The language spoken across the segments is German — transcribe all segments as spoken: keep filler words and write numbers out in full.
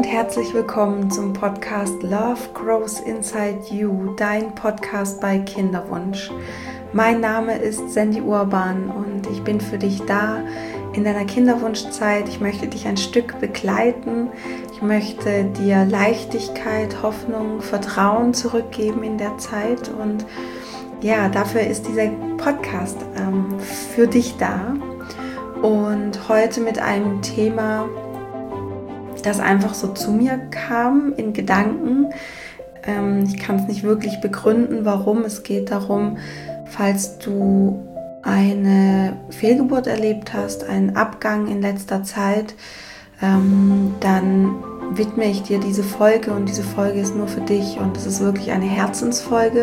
herzlich willkommen zum Podcast Love Grows Inside You, dein Podcast bei Kinderwunsch. Mein Name ist Sandy Urban und ich bin für dich da in deiner Kinderwunschzeit. Ich möchte dich ein Stück begleiten. Ich möchte dir Leichtigkeit, Hoffnung, Vertrauen zurückgeben in der Zeit. Und ja, dafür ist dieser Podcast ähm, für dich da. Und heute mit einem Thema, das einfach so zu mir kam in Gedanken. Ähm, ich kann es nicht wirklich begründen, warum. Es geht darum, falls du eine Fehlgeburt erlebt hast, einen Abgang in letzter Zeit, ähm, dann widme ich dir diese Folge und diese Folge ist nur für dich und es ist wirklich eine Herzensfolge.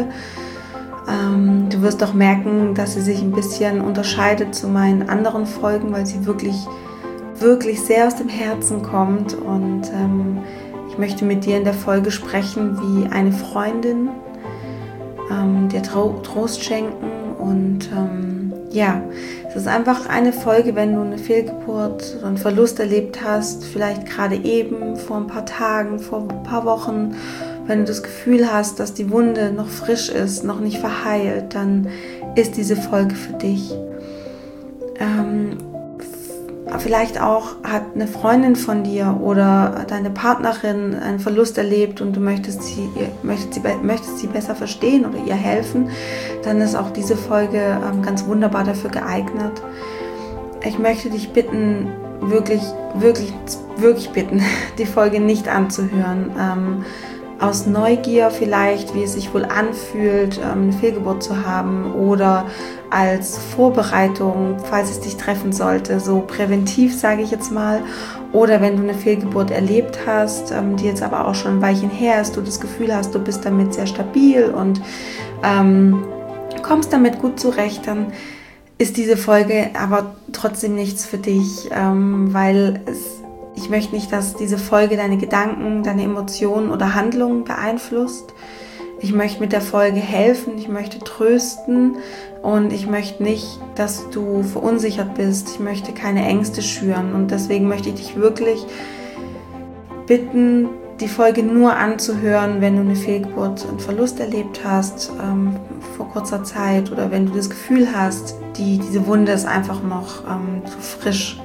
Ähm, du wirst auch merken, dass sie sich ein bisschen unterscheidet zu meinen anderen Folgen, weil sie wirklich, wirklich sehr aus dem Herzen kommt und ähm, ich möchte mit dir in der Folge sprechen wie eine Freundin, ähm, dir Tro- Trost schenken und ähm, ja, es ist einfach eine Folge, wenn du eine Fehlgeburt oder einen Verlust erlebt hast, vielleicht gerade eben, vor ein paar Tagen, vor ein paar Wochen, wenn du das Gefühl hast, dass die Wunde noch frisch ist, noch nicht verheilt, dann ist diese Folge für dich. Ähm, Vielleicht auch hat eine Freundin von dir oder deine Partnerin einen Verlust erlebt und du möchtest sie, möchtest sie, möchtest sie besser verstehen oder ihr helfen, dann ist auch diese Folge ähm, ganz wunderbar dafür geeignet. Ich möchte dich bitten, wirklich, wirklich, wirklich bitten, die Folge nicht anzuhören. Ähm, aus Neugier vielleicht, wie es sich wohl anfühlt, eine Fehlgeburt zu haben oder als Vorbereitung, falls es dich treffen sollte, so präventiv sage ich jetzt mal, oder wenn du eine Fehlgeburt erlebt hast, die jetzt aber auch schon ein Weilchen her ist, du das Gefühl hast, du bist damit sehr stabil und ähm, kommst damit gut zurecht, dann ist diese Folge aber trotzdem nichts für dich, ähm, weil es Ich möchte nicht, dass diese Folge deine Gedanken, deine Emotionen oder Handlungen beeinflusst. Ich möchte mit der Folge helfen, ich möchte trösten und ich möchte nicht, dass du verunsichert bist. Ich möchte keine Ängste schüren und deswegen möchte ich dich wirklich bitten, die Folge nur anzuhören, wenn du eine Fehlgeburt, einen Verlust erlebt hast ähm, vor kurzer Zeit oder wenn du das Gefühl hast, die, diese Wunde ist einfach noch ähm, zu frisch.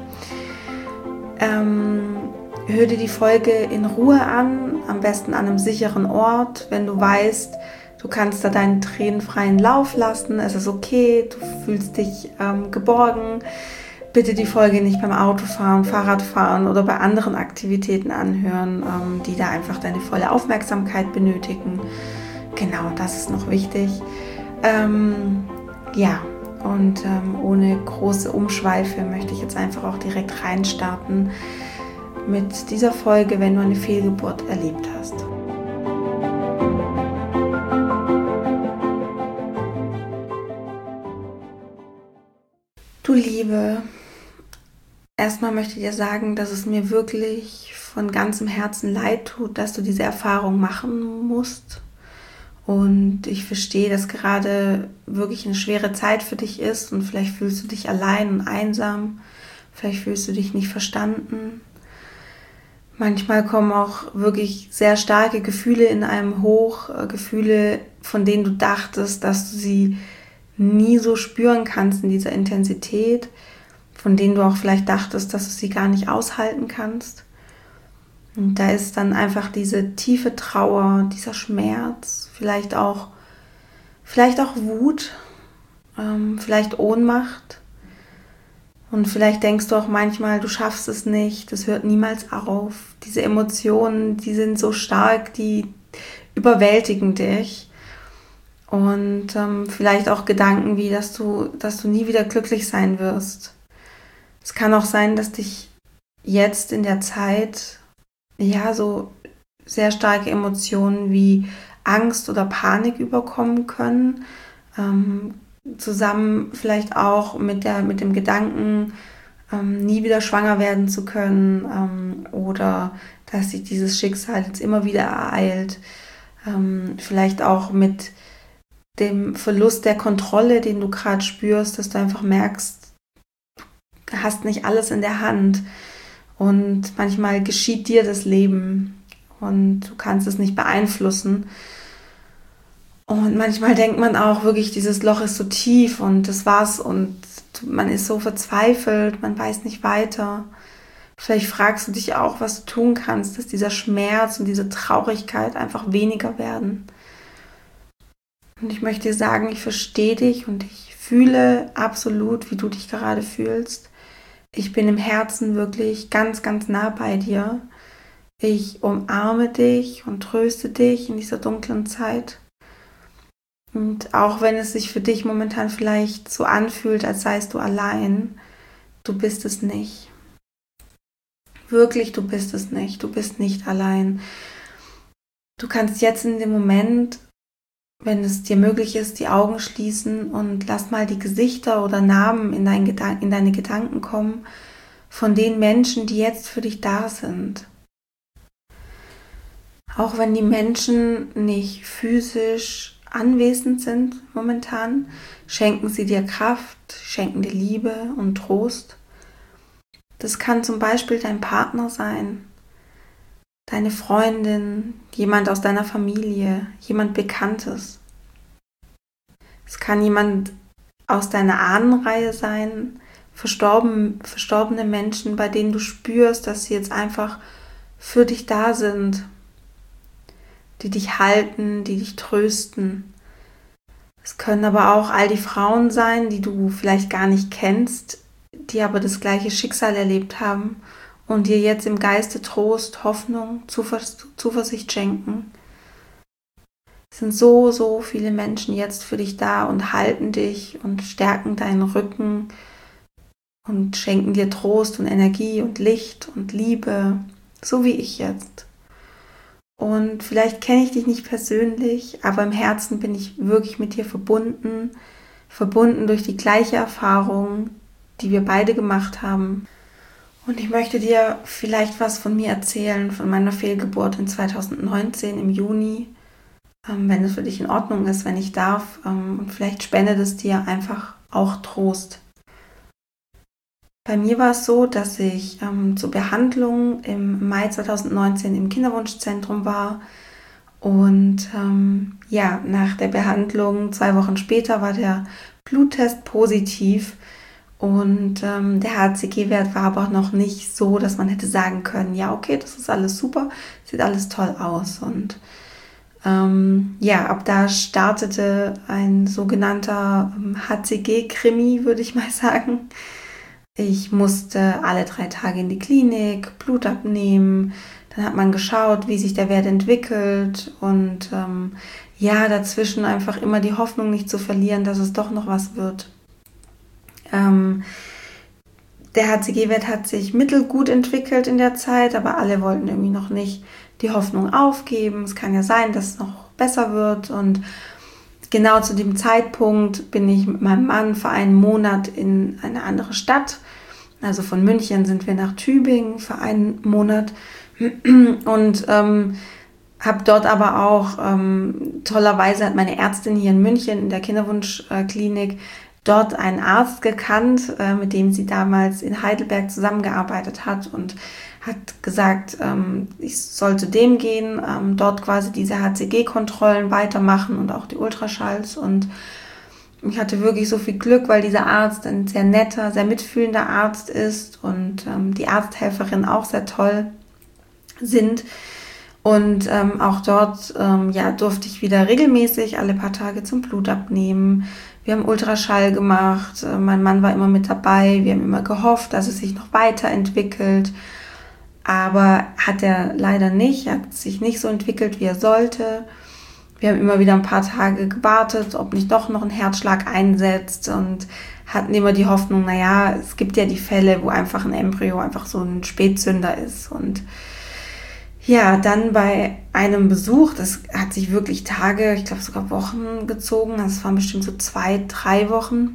Ähm, hör dir die Folge in Ruhe an, am besten an einem sicheren Ort, wenn du weißt, du kannst da deinen Tränen freien Lauf lassen, es ist okay, du fühlst dich ähm, geborgen. Bitte die Folge nicht beim Autofahren, Fahrradfahren oder bei anderen Aktivitäten anhören, ähm, die da einfach deine volle Aufmerksamkeit benötigen. Genau, das ist noch wichtig. Ähm, ja. Und ähm, ohne große Umschweife möchte ich jetzt einfach auch direkt reinstarten mit dieser Folge, wenn du eine Fehlgeburt erlebt hast. Du Liebe, erstmal möchte ich dir sagen, dass es mir wirklich von ganzem Herzen leid tut, dass du diese Erfahrung machen musst. Und ich verstehe, dass gerade wirklich eine schwere Zeit für dich ist und vielleicht fühlst du dich allein und einsam, vielleicht fühlst du dich nicht verstanden. Manchmal kommen auch wirklich sehr starke Gefühle in einem hoch, Gefühle, von denen du dachtest, dass du sie nie so spüren kannst in dieser Intensität, von denen du auch vielleicht dachtest, dass du sie gar nicht aushalten kannst. Und da ist dann einfach diese tiefe Trauer, dieser Schmerz, vielleicht auch, vielleicht auch Wut, ähm, vielleicht Ohnmacht. Und vielleicht denkst du auch manchmal, du schaffst es nicht, das hört niemals auf. Diese Emotionen, die sind so stark, die überwältigen dich. Und ähm, vielleicht auch Gedanken wie, dass du, dass du nie wieder glücklich sein wirst. Es kann auch sein, dass dich jetzt in der Zeit ja, so sehr starke Emotionen wie Angst oder Panik überkommen können, ähm, zusammen vielleicht auch mit der, mit dem Gedanken, ähm, nie wieder schwanger werden zu können ähm, oder dass sich dieses Schicksal jetzt immer wieder ereilt, ähm, vielleicht auch mit dem Verlust der Kontrolle, den du gerade spürst, dass du einfach merkst, du hast nicht alles in der Hand. Und manchmal geschieht dir das Leben und du kannst es nicht beeinflussen. Und manchmal denkt man auch wirklich, dieses Loch ist so tief und das war's und man ist so verzweifelt, man weiß nicht weiter. Vielleicht fragst du dich auch, was du tun kannst, dass dieser Schmerz und diese Traurigkeit einfach weniger werden. Und ich möchte dir sagen, ich verstehe dich und ich fühle absolut, wie du dich gerade fühlst. Ich bin im Herzen wirklich ganz, ganz nah bei dir. Ich umarme dich und tröste dich in dieser dunklen Zeit. Und auch wenn es sich für dich momentan vielleicht so anfühlt, als seist du allein, du bist es nicht. Wirklich, du bist es nicht. Du bist nicht allein. Du kannst jetzt in dem Moment, wenn es dir möglich ist, die Augen schließen und lass mal die Gesichter oder Namen in, dein Gedan- in deine Gedanken kommen von den Menschen, die jetzt für dich da sind. Auch wenn die Menschen nicht physisch anwesend sind momentan, schenken sie dir Kraft, schenken dir Liebe und Trost. Das kann zum Beispiel dein Partner sein, deine Freundin, jemand aus deiner Familie, jemand Bekanntes. Es kann jemand aus deiner Ahnenreihe sein, verstorben, verstorbene Menschen, bei denen du spürst, dass sie jetzt einfach für dich da sind, die dich halten, die dich trösten. Es können aber auch all die Frauen sein, die du vielleicht gar nicht kennst, die aber das gleiche Schicksal erlebt haben und dir jetzt im Geiste Trost, Hoffnung, Zuvers- Zuversicht schenken. Es sind so, so viele Menschen jetzt für dich da und halten dich und stärken deinen Rücken und schenken dir Trost und Energie und Licht und Liebe, so wie ich jetzt. Und vielleicht kenne ich dich nicht persönlich, aber im Herzen bin ich wirklich mit dir verbunden, verbunden durch die gleiche Erfahrung, die wir beide gemacht haben. Und ich möchte dir vielleicht was von mir erzählen, von meiner Fehlgeburt in zweitausendneunzehn im Juni, ähm, wenn es für dich in Ordnung ist, wenn ich darf. Ähm, und vielleicht spendet es dir einfach auch Trost. Bei mir war es so, dass ich ähm, zur Behandlung im Mai zweitausendneunzehn im Kinderwunschzentrum war und ähm, ja, nach der Behandlung zwei Wochen später war der Bluttest positiv und ähm, der H C G-Wert war aber noch nicht so, dass man hätte sagen können, ja okay, das ist alles super, sieht alles toll aus und ähm, ja, ab da startete ein sogenannter ähm, H C G-Krimi, würde ich mal sagen. Ich musste alle drei Tage in die Klinik, Blut abnehmen, dann hat man geschaut, wie sich der Wert entwickelt und ähm, ja, dazwischen einfach immer die Hoffnung nicht zu verlieren, dass es doch noch was wird. Ähm, der H C G-Wert hat sich mittelgut entwickelt in der Zeit, aber alle wollten irgendwie noch nicht die Hoffnung aufgeben. Es kann ja sein, dass es noch besser wird und genau zu dem Zeitpunkt bin ich mit meinem Mann für einen Monat in eine andere Stadt. Also von München sind wir nach Tübingen für einen Monat und ähm, habe dort aber auch, ähm, tollerweise hat meine Ärztin hier in München in der Kinderwunschklinik dort einen Arzt gekannt, äh, mit dem sie damals in Heidelberg zusammengearbeitet hat und hat gesagt, ähm, ich soll zu dem gehen, ähm, dort quasi diese H C G-Kontrollen weitermachen und auch die Ultraschalls und ich hatte wirklich so viel Glück, weil dieser Arzt ein sehr netter, sehr mitfühlender Arzt ist und ähm, die Arzthelferin auch sehr toll sind. Und ähm, auch dort ähm, ja, durfte ich wieder regelmäßig alle paar Tage zum Blut abnehmen. Wir haben Ultraschall gemacht, äh, mein Mann war immer mit dabei, wir haben immer gehofft, dass es sich noch weiterentwickelt. Aber hat er leider nicht, er hat sich nicht so entwickelt, wie er sollte. Wir haben immer wieder ein paar Tage gewartet, ob nicht doch noch ein Herzschlag einsetzt und hatten immer die Hoffnung, naja, es gibt ja die Fälle, wo einfach ein Embryo einfach so ein Spätzünder ist. Und ja, dann bei einem Besuch, das hat sich wirklich Tage, ich glaube sogar Wochen gezogen, also es waren bestimmt so zwei, drei Wochen.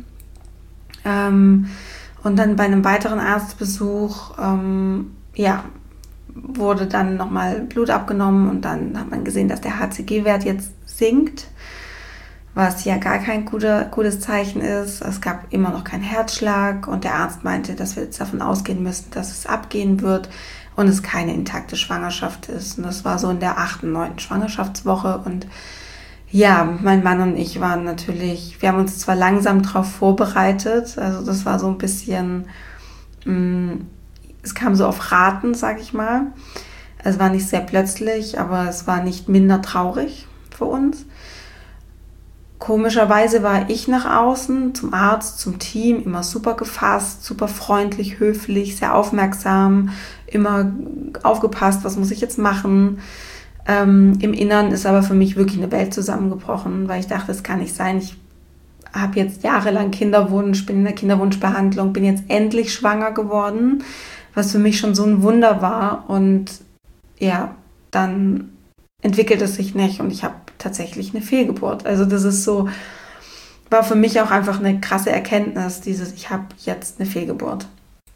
Ähm, und dann bei einem weiteren Arztbesuch, ähm, ja, wurde dann nochmal Blut abgenommen und dann hat man gesehen, dass der H C G-Wert jetzt sinkt, was ja gar kein guter, gutes Zeichen ist. Es gab immer noch keinen Herzschlag und der Arzt meinte, dass wir jetzt davon ausgehen müssen, dass es abgehen wird und es keine intakte Schwangerschaft ist. Und das war so in der achten, neunten Schwangerschaftswoche und ja, mein Mann und ich waren natürlich, wir haben uns zwar langsam darauf vorbereitet, also das war so ein bisschen, mh, es kam so auf Raten, sag ich mal. Es war nicht sehr plötzlich, aber es war nicht minder traurig für uns. Komischerweise war ich nach außen, zum Arzt, zum Team, immer super gefasst, super freundlich, höflich, sehr aufmerksam, immer aufgepasst, was muss ich jetzt machen. Ähm, Im Inneren ist aber für mich wirklich eine Welt zusammengebrochen, weil ich dachte, das kann nicht sein. Ich habe jetzt jahrelang Kinderwunsch, bin in der Kinderwunschbehandlung, bin jetzt endlich schwanger geworden, was für mich schon so ein Wunder war. Und ja, dann entwickelt es sich nicht und ich habe tatsächlich eine Fehlgeburt. Also das ist so, war für mich auch einfach eine krasse Erkenntnis, dieses, ich habe jetzt eine Fehlgeburt.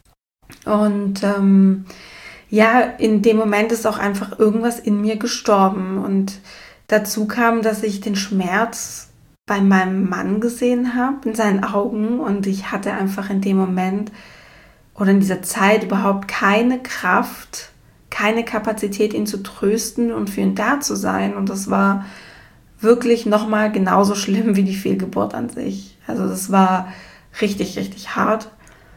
Und ähm, ja, in dem Moment ist auch einfach irgendwas in mir gestorben und dazu kam, dass ich den Schmerz bei meinem Mann gesehen habe, in seinen Augen und ich hatte einfach in dem Moment oder in dieser Zeit überhaupt keine Kraft, keine Kapazität, ihn zu trösten und für ihn da zu sein und das war wirklich nochmal genauso schlimm wie die Fehlgeburt an sich. Also das war richtig, richtig hart.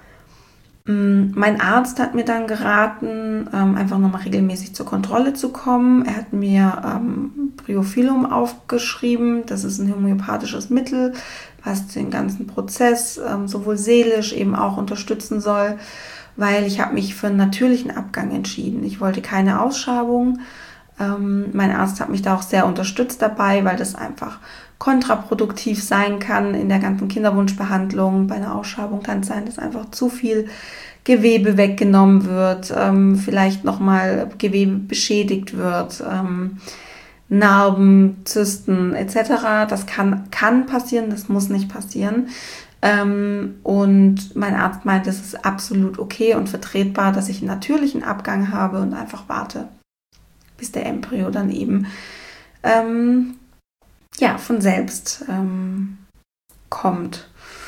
Mein Arzt hat mir dann geraten, einfach nochmal regelmäßig zur Kontrolle zu kommen. Er hat mir ähm, Briophyllum aufgeschrieben. Das ist ein homöopathisches Mittel, was den ganzen Prozess ähm, sowohl seelisch eben auch unterstützen soll, weil ich habe mich für einen natürlichen Abgang entschieden. Ich wollte keine Ausschabung. Ähm, mein Arzt hat mich da auch sehr unterstützt dabei, weil das einfach kontraproduktiv sein kann in der ganzen Kinderwunschbehandlung. Bei einer Ausschabung kann es sein, dass einfach zu viel Gewebe weggenommen wird, ähm, vielleicht nochmal Gewebe beschädigt wird, ähm, Narben, Zysten et cetera. Das kann, kann passieren, das muss nicht passieren. Ähm, und mein Arzt meint, es ist absolut okay und vertretbar, dass ich einen natürlichen Abgang habe und einfach warte, bis der Embryo dann eben ähm, ja, von selbst ähm, kommt.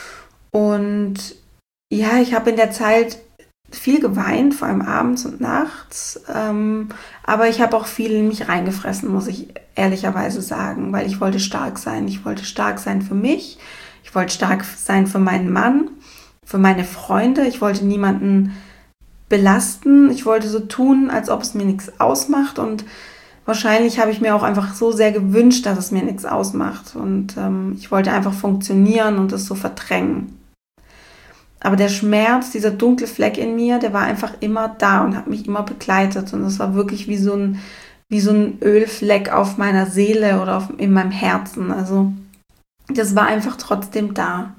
Und ja, ich habe in der Zeit viel geweint, vor allem abends und nachts, ähm, aber ich habe auch viel in mich reingefressen, muss ich ehrlicherweise sagen, weil ich wollte stark sein. Ich wollte stark sein für mich, ich wollte stark sein für meinen Mann, für meine Freunde, ich wollte niemanden belasten, ich wollte so tun, als ob es mir nichts ausmacht und wahrscheinlich habe ich mir auch einfach so sehr gewünscht, dass es mir nichts ausmacht und ähm, ich wollte einfach funktionieren und es so verdrängen. Aber der Schmerz, dieser dunkle Fleck in mir, der war einfach immer da und hat mich immer begleitet und es war wirklich wie so ein, wie so ein Ölfleck auf meiner Seele oder auf, in meinem Herzen. Also das war einfach trotzdem da.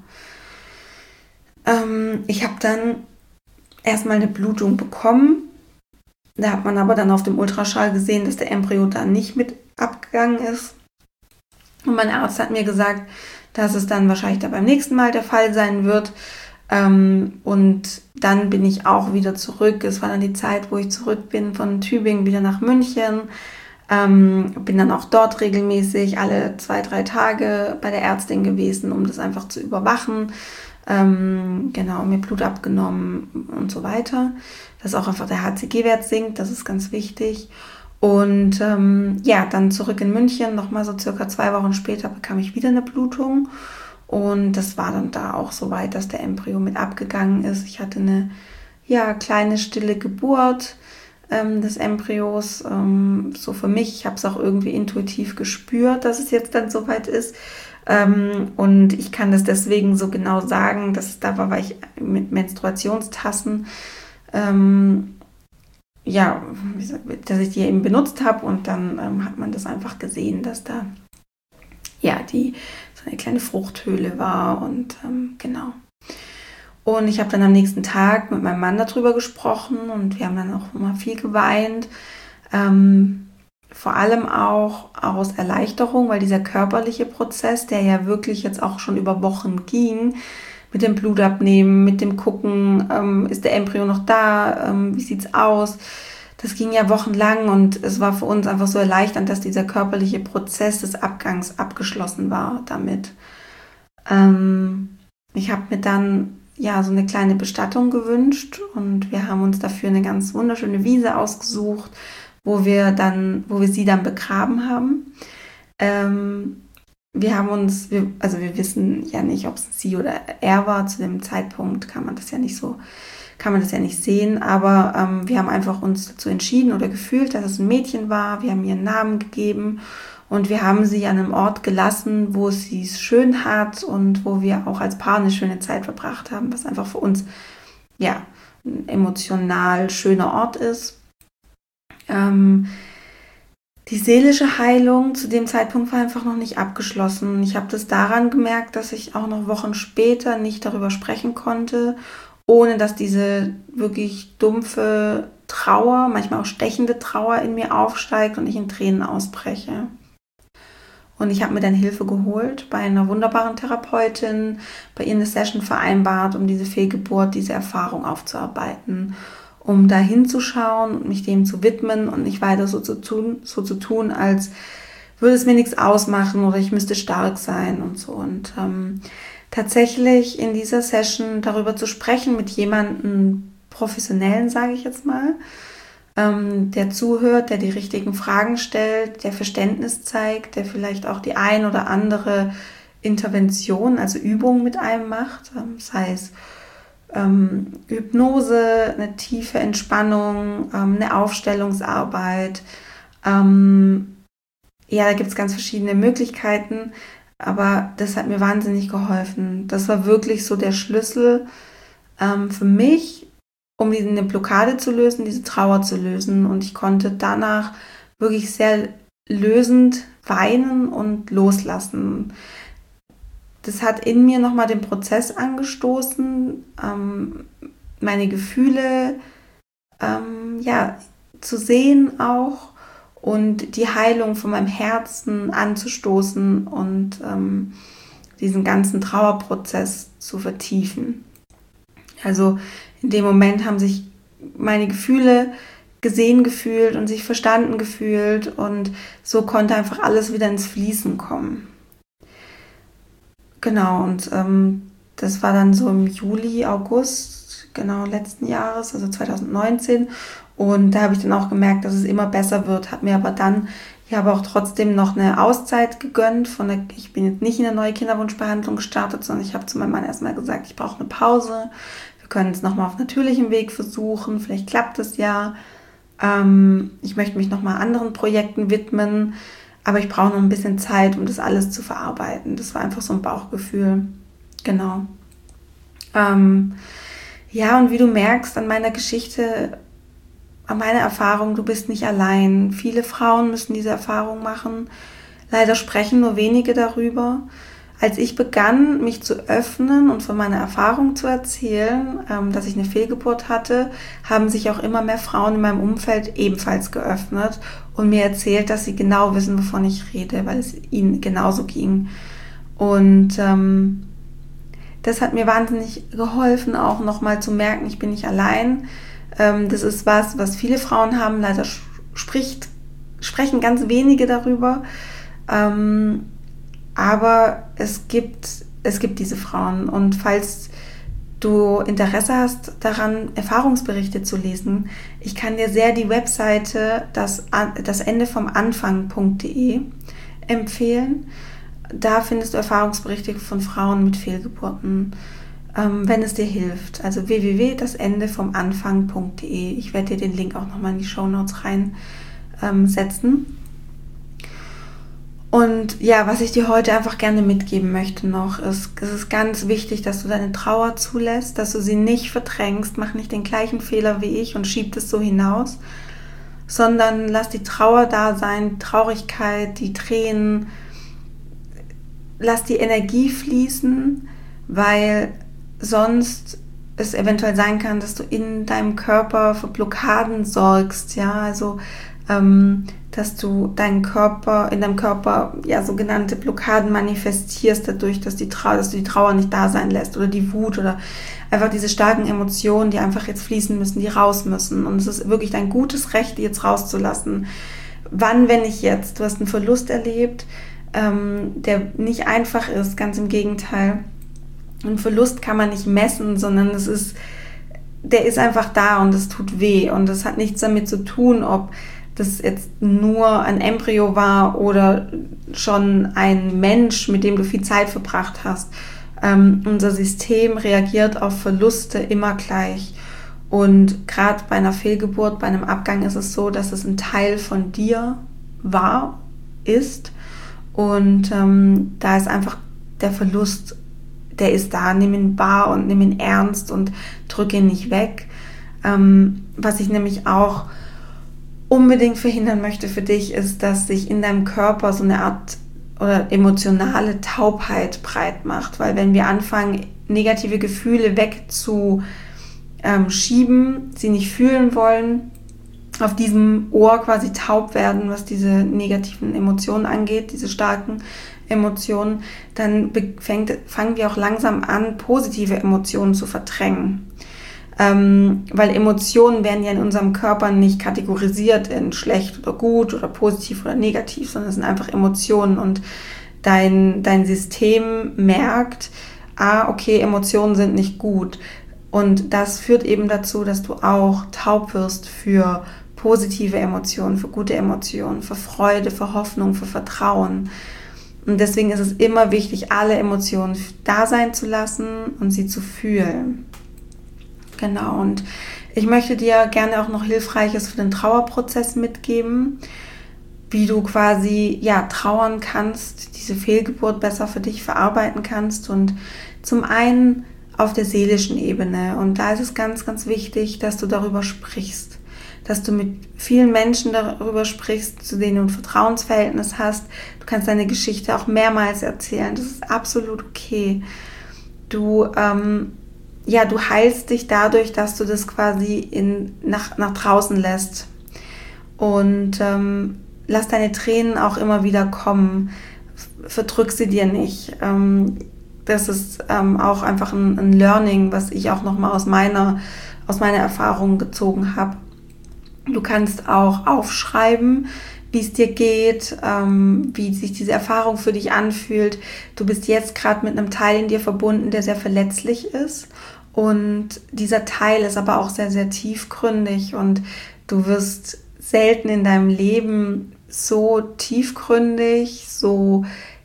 Ähm, ich habe dann erstmal eine Blutung bekommen. Da hat man aber dann auf dem Ultraschall gesehen, dass der Embryo da nicht mit abgegangen ist. Und mein Arzt hat mir gesagt, dass es dann wahrscheinlich da beim nächsten Mal der Fall sein wird. Ähm, und dann bin ich auch wieder zurück. Es war dann die Zeit, wo ich zurück bin von Tübingen wieder nach München. Ähm, bin dann auch dort regelmäßig alle zwei, drei Tage bei der Ärztin gewesen, um das einfach zu überwachen. Ähm, genau, mir Blut abgenommen und so weiter. Dass auch einfach der H C G-Wert sinkt, das ist ganz wichtig. Und ähm, ja, dann zurück in München, nochmal so circa zwei Wochen später bekam ich wieder eine Blutung. Und das war dann da auch so weit, dass der Embryo mit abgegangen ist. Ich hatte eine ja, kleine stille Geburt ähm, des Embryos. Ähm, so für mich, ich habe es auch irgendwie intuitiv gespürt, dass es jetzt dann so weit ist. Ähm, und ich kann das deswegen so genau sagen, dass da war, war ich mit Menstruationstassen, ähm, ja, dass ich die eben benutzt habe und dann ähm, hat man das einfach gesehen, dass da ja die so eine kleine Fruchthöhle war und ähm, genau. Und ich habe dann am nächsten Tag mit meinem Mann darüber gesprochen und wir haben dann auch immer viel geweint. Ähm, vor allem auch aus Erleichterung, weil dieser körperliche Prozess, der ja wirklich jetzt auch schon über Wochen ging, mit dem Blutabnehmen, mit dem Gucken, ähm, ist der Embryo noch da, ähm, wie sieht's aus, das ging ja wochenlang und es war für uns einfach so erleichternd, dass dieser körperliche Prozess des Abgangs abgeschlossen war damit. Ähm, ich habe mir dann ja so eine kleine Bestattung gewünscht und wir haben uns dafür eine ganz wunderschöne Wiese ausgesucht, wo wir dann, wo wir sie dann begraben haben. Ähm, wir haben uns, wir, also wir wissen ja nicht, ob es sie oder er war. Zu dem Zeitpunkt kann man das ja nicht so, kann man das ja nicht sehen. Aber ähm, wir haben einfach uns dazu entschieden oder gefühlt, dass es ein Mädchen war. Wir haben ihr einen Namen gegeben und wir haben sie an einem Ort gelassen, wo sie es schön hat und wo wir auch als Paar eine schöne Zeit verbracht haben, was einfach für uns ja ein emotional schöner Ort ist. Ähm, Die seelische Heilung zu dem Zeitpunkt war einfach noch nicht abgeschlossen. Ich habe das daran gemerkt, dass ich auch noch Wochen später nicht darüber sprechen konnte, ohne dass diese wirklich dumpfe Trauer, manchmal auch stechende Trauer in mir aufsteigt und ich in Tränen ausbreche. Und ich habe mir dann Hilfe geholt bei einer wunderbaren Therapeutin, bei ihr eine Session vereinbart, um diese Fehlgeburt, diese Erfahrung aufzuarbeiten, um da hinzuschauen und mich dem zu widmen und nicht weiter so zu tun, so zu tun, als würde es mir nichts ausmachen oder ich müsste stark sein und so. Und ähm, tatsächlich in dieser Session darüber zu sprechen mit jemandem Professionellen, sage ich jetzt mal, ähm, der zuhört, der die richtigen Fragen stellt, der Verständnis zeigt, der vielleicht auch die ein oder andere Intervention, also Übung mit einem macht, ähm, sei es Ähm, Hypnose, eine tiefe Entspannung, ähm, eine Aufstellungsarbeit. Ähm, ja, da gibt es ganz verschiedene Möglichkeiten, aber das hat mir wahnsinnig geholfen. Das war wirklich so der Schlüssel ähm, für mich, um diese eine Blockade zu lösen, diese Trauer zu lösen. Und ich konnte danach wirklich sehr lösend weinen und loslassen. Das hat in mir nochmal den Prozess angestoßen, ähm, meine Gefühle ähm, ja, zu sehen auch und die Heilung von meinem Herzen anzustoßen und ähm, diesen ganzen Trauerprozess zu vertiefen. Also in dem Moment haben sich meine Gefühle gesehen gefühlt und sich verstanden gefühlt und so konnte einfach alles wieder ins Fließen kommen. Genau, und ähm, das war dann so im Juli, August, genau, letzten Jahres, also zwanzig neunzehn. Und da habe ich dann auch gemerkt, dass es immer besser wird, habe mir aber dann, ich habe auch trotzdem noch eine Auszeit gegönnt. Von der, ich bin jetzt nicht in eine neue Kinderwunschbehandlung gestartet, sondern ich habe zu meinem Mann erstmal gesagt, ich brauche eine Pause. Wir können es nochmal auf natürlichem Weg versuchen, vielleicht klappt es ja. Ähm, ich möchte mich nochmal anderen Projekten widmen. Aber ich brauche noch ein bisschen Zeit, um das alles zu verarbeiten. Das war einfach so ein Bauchgefühl. Genau. Ähm, ja, und wie du merkst an meiner Geschichte, an meiner Erfahrung, du bist nicht allein. Viele Frauen müssen diese Erfahrung machen. Leider sprechen nur wenige darüber. Als ich begann, mich zu öffnen und von meiner Erfahrung zu erzählen, ähm, dass ich eine Fehlgeburt hatte, haben sich auch immer mehr Frauen in meinem Umfeld ebenfalls geöffnet und mir erzählt, dass sie genau wissen, wovon ich rede, weil es ihnen genauso ging. Und ähm, das hat mir wahnsinnig geholfen, auch nochmal zu merken, ich bin nicht allein. Ähm, das ist was, was viele Frauen haben. Leider spricht, sprechen ganz wenige darüber. Ähm, Aber es gibt, es gibt diese Frauen und falls du Interesse hast daran, Erfahrungsberichte zu lesen, ich kann dir sehr die Webseite das, das Ende vom Anfang punkt de empfehlen. Da findest du Erfahrungsberichte von Frauen mit Fehlgeburten, ähm, wenn es dir hilft. Also w w w punkt das ende vom Anfang punkt de. Ich werde dir den Link auch nochmal in die Shownotes reinsetzen. Ähm, Und ja, was ich dir heute einfach gerne mitgeben möchte noch, ist, es ist ganz wichtig, dass du deine Trauer zulässt, dass du sie nicht verdrängst, mach nicht den gleichen Fehler wie ich und schieb das so hinaus, sondern lass die Trauer da sein, die Traurigkeit, die Tränen, lass die Energie fließen, weil sonst es eventuell sein kann, dass du in deinem Körper für Blockaden sorgst, ja, also ähm, dass du deinen Körper, in deinem Körper ja sogenannte Blockaden manifestierst dadurch, dass, die Trauer, dass du die Trauer nicht da sein lässt oder die Wut oder einfach diese starken Emotionen, die einfach jetzt fließen müssen, die raus müssen. Und es ist wirklich dein gutes Recht, die jetzt rauszulassen. Wann, wenn nicht jetzt? Du hast einen Verlust erlebt, ähm, der nicht einfach ist, ganz im Gegenteil. Ein Verlust kann man nicht messen, sondern es ist, der ist einfach da und es tut weh. Und es hat nichts damit zu tun, ob das jetzt nur ein Embryo war oder schon ein Mensch, mit dem du viel Zeit verbracht hast. Ähm, unser System reagiert auf Verluste immer gleich. Und gerade bei einer Fehlgeburt, bei einem Abgang ist es so, dass es ein Teil von dir war, ist. Und ähm, da ist einfach der Verlust, der ist da. Nimm ihn wahr und nimm ihn ernst und drück ihn nicht weg. Ähm, was ich nämlich auch unbedingt verhindern möchte für dich, ist, dass sich in deinem Körper so eine Art oder emotionale Taubheit breit macht. Weil wenn wir anfangen, negative Gefühle wegzuschieben, ähm, sie nicht fühlen wollen, auf diesem Ohr quasi taub werden, was diese negativen Emotionen angeht, diese starken Emotionen, dann fängt, fangen wir auch langsam an, positive Emotionen zu verdrängen. Ähm, weil Emotionen werden ja in unserem Körper nicht kategorisiert in schlecht oder gut oder positiv oder negativ, sondern es sind einfach Emotionen und dein, dein System merkt, ah, okay, Emotionen sind nicht gut. Und das führt eben dazu, dass du auch taub wirst für positive Emotionen, für gute Emotionen, für Freude, für Hoffnung, für Vertrauen. Und deswegen ist es immer wichtig, alle Emotionen da sein zu lassen und sie zu fühlen. Genau, und ich möchte dir gerne auch noch Hilfreiches für den Trauerprozess mitgeben, wie du quasi ja trauern kannst, diese Fehlgeburt besser für dich verarbeiten kannst und zum einen auf der seelischen Ebene. Und da ist es ganz, ganz wichtig, dass du darüber sprichst, dass du mit vielen Menschen darüber sprichst, zu denen du ein Vertrauensverhältnis hast. Du kannst deine Geschichte auch mehrmals erzählen, das ist absolut okay. Du ähm, Ja, du heilst dich dadurch, dass du das quasi in, nach, nach draußen lässt. Und ähm, lass deine Tränen auch immer wieder kommen. Verdrück sie dir nicht. Ähm, das ist ähm, auch einfach ein, ein Learning, was ich auch nochmal aus meiner, aus meiner Erfahrung gezogen habe. Du kannst auch aufschreiben, wie es dir geht, ähm, wie sich diese Erfahrung für dich anfühlt. Du bist jetzt gerade mit einem Teil in dir verbunden, der sehr verletzlich ist. Und dieser Teil ist aber auch sehr, sehr tiefgründig und du wirst selten in deinem Leben so tiefgründig, so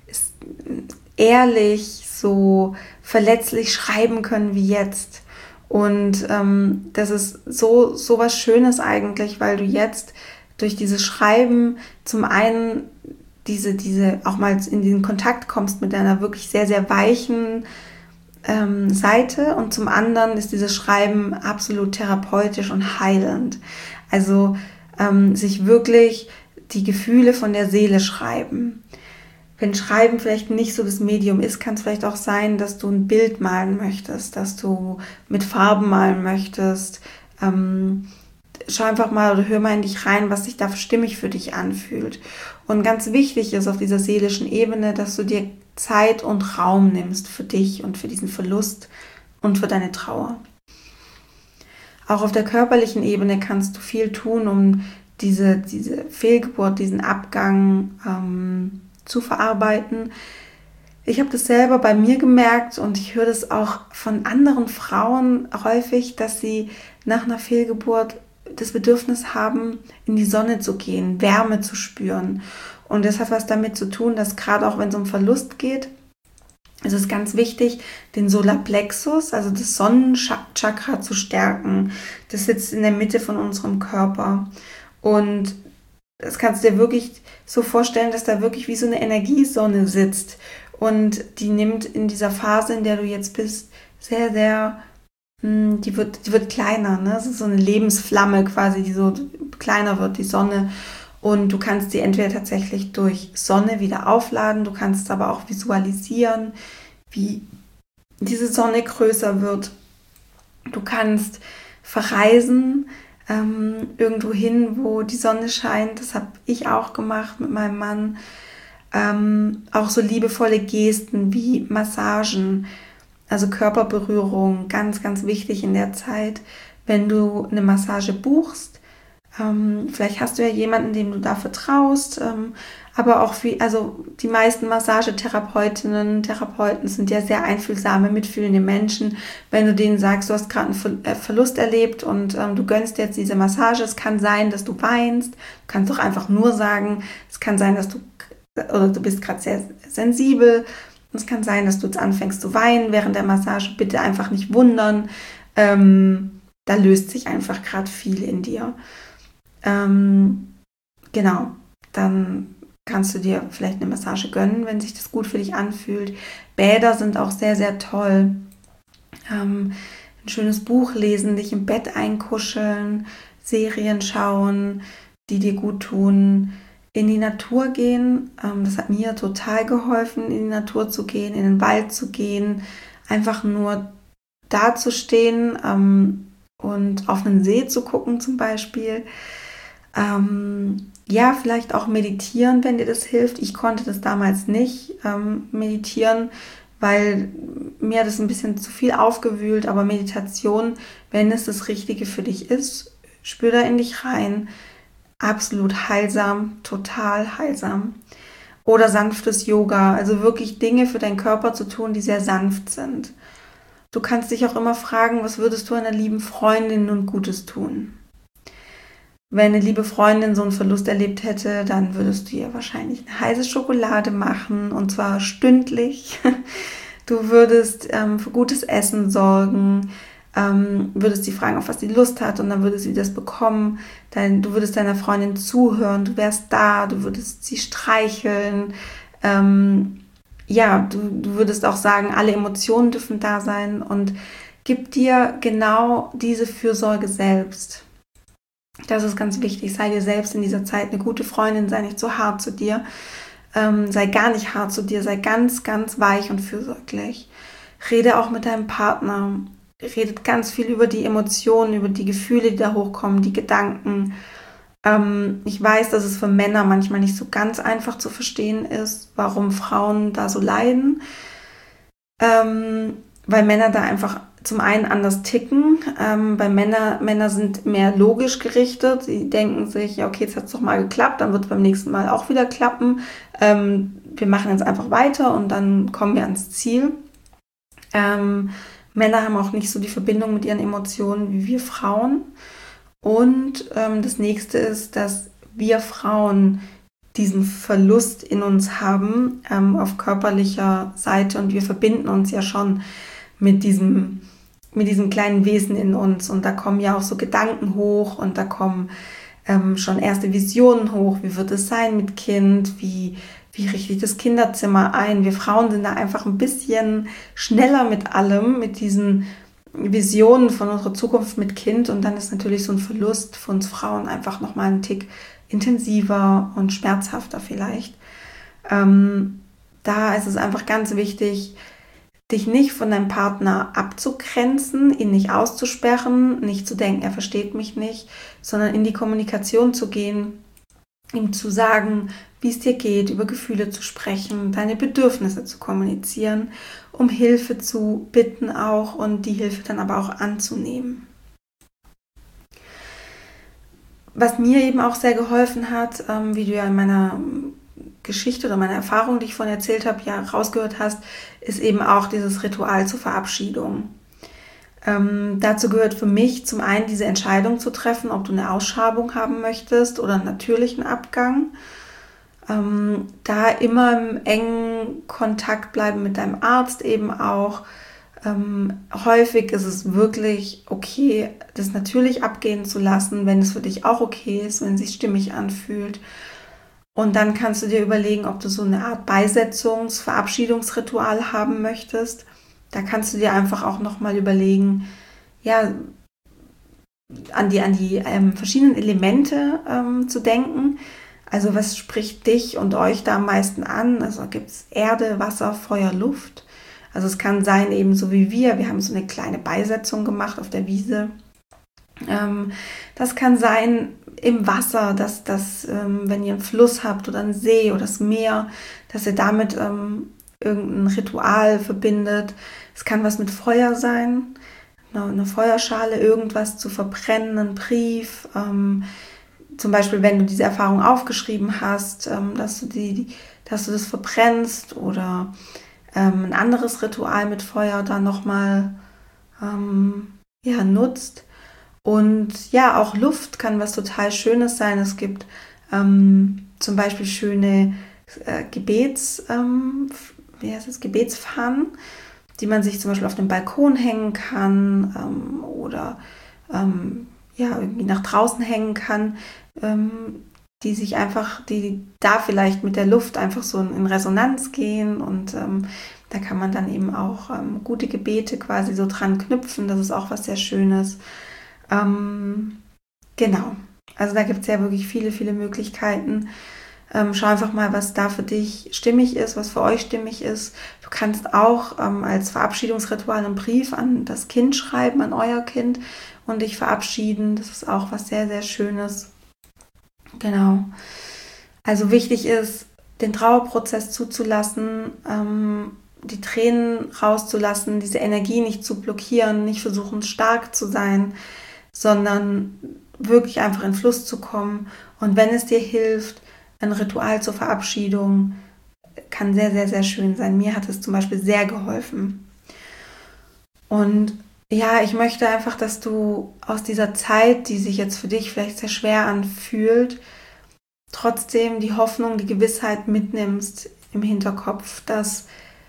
ehrlich, so verletzlich schreiben können wie jetzt. Und ähm, das ist so, so was Schönes eigentlich, weil du jetzt durch dieses Schreiben zum einen diese, diese auch mal in den Kontakt kommst mit deiner wirklich sehr, sehr weichen ähm, Seite und zum anderen ist dieses Schreiben absolut therapeutisch und heilend. Also ähm, sich wirklich die Gefühle von der Seele schreiben. Wenn Schreiben vielleicht nicht so das Medium ist, kann es vielleicht auch sein, dass du ein Bild malen möchtest, dass du mit Farben malen möchtest. Ähm, schau einfach mal oder hör mal in dich rein, was sich da stimmig für dich anfühlt. Und ganz wichtig ist auf dieser seelischen Ebene, dass du dir Zeit und Raum nimmst für dich und für diesen Verlust und für deine Trauer. Auch auf der körperlichen Ebene kannst du viel tun, um diese, diese Fehlgeburt, diesen Abgang ähm, zu verarbeiten. Ich habe das selber bei mir gemerkt und ich höre das auch von anderen Frauen häufig, dass sie nach einer Fehlgeburt das Bedürfnis haben, in die Sonne zu gehen, Wärme zu spüren. Und das hat was damit zu tun, dass gerade auch wenn es um Verlust geht, ist es ganz wichtig, den Solarplexus, also das Sonnenchakra zu stärken. Das sitzt in der Mitte von unserem Körper. Und das kannst du dir wirklich so vorstellen, dass da wirklich wie so eine Energiesonne sitzt. Und die nimmt in dieser Phase, in der du jetzt bist, sehr, sehr, die wird, die wird kleiner. Ne? Das ist so eine Lebensflamme quasi, die so kleiner wird, die Sonne. Und du kannst die entweder tatsächlich durch Sonne wieder aufladen, du kannst aber auch visualisieren, wie diese Sonne größer wird. Du kannst verreisen, ähm, irgendwo hin, wo die Sonne scheint. Das habe ich auch gemacht mit meinem Mann. Ähm, auch so liebevolle Gesten wie Massagen, also Körperberührung, ganz, ganz wichtig in der Zeit, wenn du eine Massage buchst. Ähm, vielleicht hast du ja jemanden, dem du da vertraust, ähm, aber auch wie, also die meisten Massagetherapeutinnen, Therapeuten sind ja sehr einfühlsame, mitfühlende Menschen. Wenn du denen sagst, du hast gerade einen Ver äh, Verlust erlebt und ähm, du gönnst jetzt diese Massage, es kann sein, dass du weinst, du kannst doch einfach nur sagen, es kann sein, dass du, oder du bist gerade sehr sensibel, es kann sein, dass du jetzt anfängst zu weinen während der Massage, bitte einfach nicht wundern, ähm, da löst sich einfach gerade viel in dir. Ähm, genau, dann kannst du dir vielleicht eine Massage gönnen, wenn sich das gut für dich anfühlt. Bäder sind auch sehr, sehr toll. Ähm, ein schönes Buch lesen, dich im Bett einkuscheln, Serien schauen, die dir gut tun. In die Natur gehen, ähm, das hat mir total geholfen, in die Natur zu gehen, in den Wald zu gehen, einfach nur da zu stehen ähm, und auf einen See zu gucken zum Beispiel. Ähm, ja, vielleicht auch meditieren, wenn dir das hilft. Ich konnte das damals nicht ähm, meditieren, weil mir das ein bisschen zu viel aufgewühlt. Aber Meditation, wenn es das Richtige für dich ist, spür da in dich rein. Absolut heilsam, total heilsam. Oder sanftes Yoga, also wirklich Dinge für deinen Körper zu tun, die sehr sanft sind. Du kannst dich auch immer fragen, was würdest du einer lieben Freundin nun Gutes tun? Wenn eine liebe Freundin so einen Verlust erlebt hätte, dann würdest du ihr wahrscheinlich eine heiße Schokolade machen und zwar stündlich. Du würdest ähm, für gutes Essen sorgen, ähm, würdest sie fragen, auf was sie Lust hat und dann würde sie das bekommen. Dein, du würdest deiner Freundin zuhören, du wärst da, du würdest sie streicheln. Ähm, ja, du, du würdest auch sagen, alle Emotionen dürfen da sein und gib dir genau diese Fürsorge selbst. Das ist ganz wichtig. Sei dir selbst in dieser Zeit eine gute Freundin, sei nicht so hart zu dir, ähm, sei gar nicht hart zu dir, sei ganz, ganz weich und fürsorglich. Rede auch mit deinem Partner, redet ganz viel über die Emotionen, über die Gefühle, die da hochkommen, die Gedanken. Ähm, ich weiß, dass es für Männer manchmal nicht so ganz einfach zu verstehen ist, warum Frauen da so leiden, ähm, weil Männer da einfach zum einen anders ticken, ähm, weil Männer, Männer sind mehr logisch gerichtet. Sie denken sich, ja okay, jetzt hat es doch mal geklappt, dann wird es beim nächsten Mal auch wieder klappen. Ähm, wir machen jetzt einfach weiter und dann kommen wir ans Ziel. Ähm, Männer haben auch nicht so die Verbindung mit ihren Emotionen wie wir Frauen. Und ähm, das nächste ist, dass wir Frauen diesen Verlust in uns haben, ähm, auf körperlicher Seite und wir verbinden uns ja schon mit diesem mit diesem kleinen Wesen in uns und da kommen ja auch so Gedanken hoch und da kommen ähm, schon erste Visionen hoch, wie wird es sein mit Kind, wie, wie richte ich das Kinderzimmer ein. Wir Frauen sind da einfach ein bisschen schneller mit allem, mit diesen Visionen von unserer Zukunft mit Kind und dann ist natürlich so ein Verlust für uns Frauen einfach nochmal einen Tick intensiver und schmerzhafter vielleicht. Ähm, da ist es einfach ganz wichtig, dich nicht von deinem Partner abzugrenzen, ihn nicht auszusperren, nicht zu denken, er versteht mich nicht, sondern in die Kommunikation zu gehen, ihm zu sagen, wie es dir geht, über Gefühle zu sprechen, deine Bedürfnisse zu kommunizieren, um Hilfe zu bitten auch und die Hilfe dann aber auch anzunehmen. Was mir eben auch sehr geholfen hat, ähm, wie du ja in meiner Geschichte oder meiner Erfahrung, die ich vorhin erzählt habe, ja rausgehört hast, ist eben auch dieses Ritual zur Verabschiedung. Ähm, dazu gehört für mich zum einen diese Entscheidung zu treffen, ob du eine Ausschabung haben möchtest oder einen natürlichen Abgang. Ähm, da immer im engen Kontakt bleiben mit deinem Arzt eben auch. Ähm, häufig ist es wirklich okay, das natürlich abgehen zu lassen, wenn es für dich auch okay ist, wenn es sich stimmig anfühlt. Und dann kannst du dir überlegen, ob du so eine Art Beisetzungs-, Verabschiedungsritual haben möchtest. Da kannst du dir einfach auch nochmal überlegen, ja, an die, an die ähm, verschiedenen Elemente ähm, zu denken. Also was spricht dich und euch da am meisten an? Also gibt es Erde, Wasser, Feuer, Luft. Also es kann sein, eben so wie wir, wir haben so eine kleine Beisetzung gemacht auf der Wiese. Ähm, das kann sein im Wasser, dass, dass ähm, wenn ihr einen Fluss habt oder einen See oder das Meer, dass ihr damit ähm, irgendein Ritual verbindet. Es kann was mit Feuer sein, eine, eine Feuerschale, irgendwas zu verbrennen, einen Brief. Ähm, zum Beispiel, wenn du diese Erfahrung aufgeschrieben hast, ähm, dass du die, dass du das verbrennst oder ähm, ein anderes Ritual mit Feuer dann nochmal ähm, ja, nutzt. Und ja, auch Luft kann was total Schönes sein. Es gibt ähm, zum Beispiel schöne äh, Gebets, ähm, wie heißt es, Gebetsfahnen, die man sich zum Beispiel auf den Balkon hängen kann ähm, oder ähm, ja, irgendwie nach draußen hängen kann, ähm, die sich einfach, die da vielleicht mit der Luft einfach so in Resonanz gehen und ähm, da kann man dann eben auch ähm, gute Gebete quasi so dran knüpfen. Das ist auch was sehr Schönes. Ähm, genau. Also da gibt es ja wirklich viele, viele Möglichkeiten. Ähm, schau einfach mal, was da für dich stimmig ist, was für euch stimmig ist. Du kannst auch ähm, als Verabschiedungsritual einen Brief an das Kind schreiben, an euer Kind und dich verabschieden. Das ist auch was sehr, sehr Schönes. Genau. Also wichtig ist, den Trauerprozess zuzulassen, ähm, die Tränen rauszulassen, diese Energie nicht zu blockieren, nicht versuchen stark zu sein, sondern wirklich einfach in Fluss zu kommen. Und wenn es dir hilft, ein Ritual zur Verabschiedung kann sehr, sehr, sehr schön sein. Mir hat es zum Beispiel sehr geholfen. Und ja, ich möchte einfach, dass du aus dieser Zeit, die sich jetzt für dich vielleicht sehr schwer anfühlt, trotzdem die Hoffnung, die Gewissheit mitnimmst im Hinterkopf, dass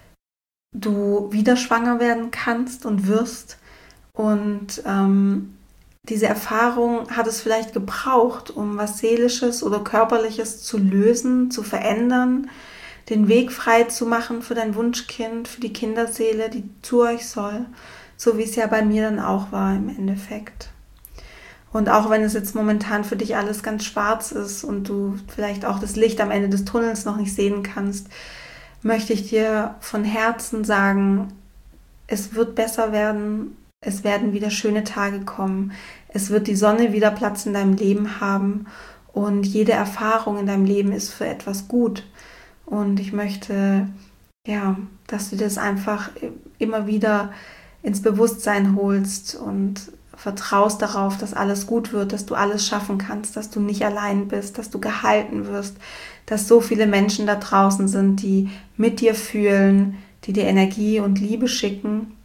du wieder schwanger werden kannst und wirst. Und ähm, diese Erfahrung hat es vielleicht gebraucht, um was Seelisches oder Körperliches zu lösen, zu verändern, den Weg frei zu machen für dein Wunschkind, für die Kinderseele, die zu euch soll, so wie es ja bei mir dann auch war im Endeffekt. Und auch wenn es jetzt momentan für dich alles ganz schwarz ist und du vielleicht auch das Licht am Ende des Tunnels noch nicht sehen kannst, möchte ich dir von Herzen sagen, es wird besser werden, es werden wieder schöne Tage kommen, es wird die Sonne wieder Platz in deinem Leben haben und jede Erfahrung in deinem Leben ist für etwas gut. Und ich möchte, ja, dass du das einfach immer wieder ins Bewusstsein holst und vertraust darauf, dass alles gut wird, dass du alles schaffen kannst, dass du nicht allein bist, dass du gehalten wirst, dass so viele Menschen da draußen sind, die mit dir fühlen, die dir Energie und Liebe schicken.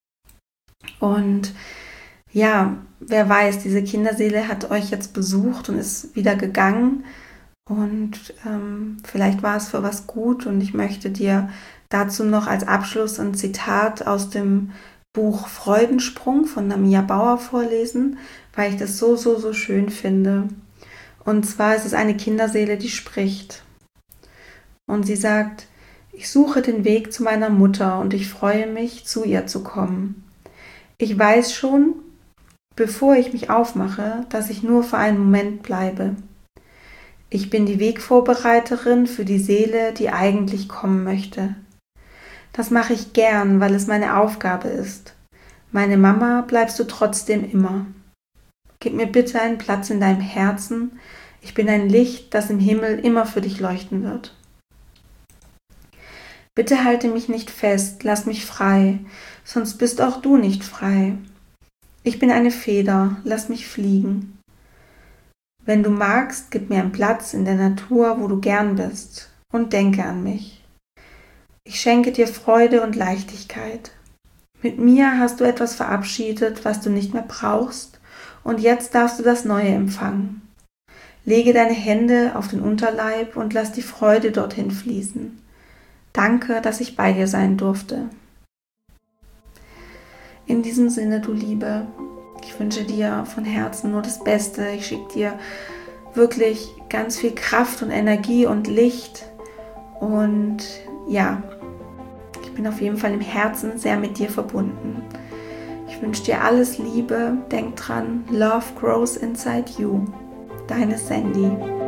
Und ja, wer weiß, diese Kinderseele hat euch jetzt besucht und ist wieder gegangen und ähm, vielleicht war es für was gut und ich möchte dir dazu noch als Abschluss ein Zitat aus dem Buch Freudensprung von Namia Bauer vorlesen, weil ich das so, so, so schön finde. Und zwar ist es eine Kinderseele, die spricht. Und sie sagt, ich suche den Weg zu meiner Mutter und ich freue mich, zu ihr zu kommen. Ich weiß schon, bevor ich mich aufmache, dass ich nur für einen Moment bleibe. Ich bin die Wegvorbereiterin für die Seele, die eigentlich kommen möchte. Das mache ich gern, weil es meine Aufgabe ist. Meine Mama bleibst du trotzdem immer. Gib mir bitte einen Platz in deinem Herzen. Ich bin ein Licht, das im Himmel immer für dich leuchten wird. Bitte halte mich nicht fest, lass mich frei, sonst bist auch du nicht frei. Ich bin eine Feder, lass mich fliegen. Wenn du magst, gib mir einen Platz in der Natur, wo du gern bist, und denke an mich. Ich schenke dir Freude und Leichtigkeit. Mit mir hast du etwas verabschiedet, was du nicht mehr brauchst, und jetzt darfst du das Neue empfangen. Lege deine Hände auf den Unterleib und lass die Freude dorthin fließen. Danke, dass ich bei dir sein durfte. In diesem Sinne, du Liebe, ich wünsche dir von Herzen nur das Beste. Ich schicke dir wirklich ganz viel Kraft und Energie und Licht. Und ja, ich bin auf jeden Fall im Herzen sehr mit dir verbunden. Ich wünsche dir alles Liebe. Denk dran, Love grows inside you. Deine Sandy.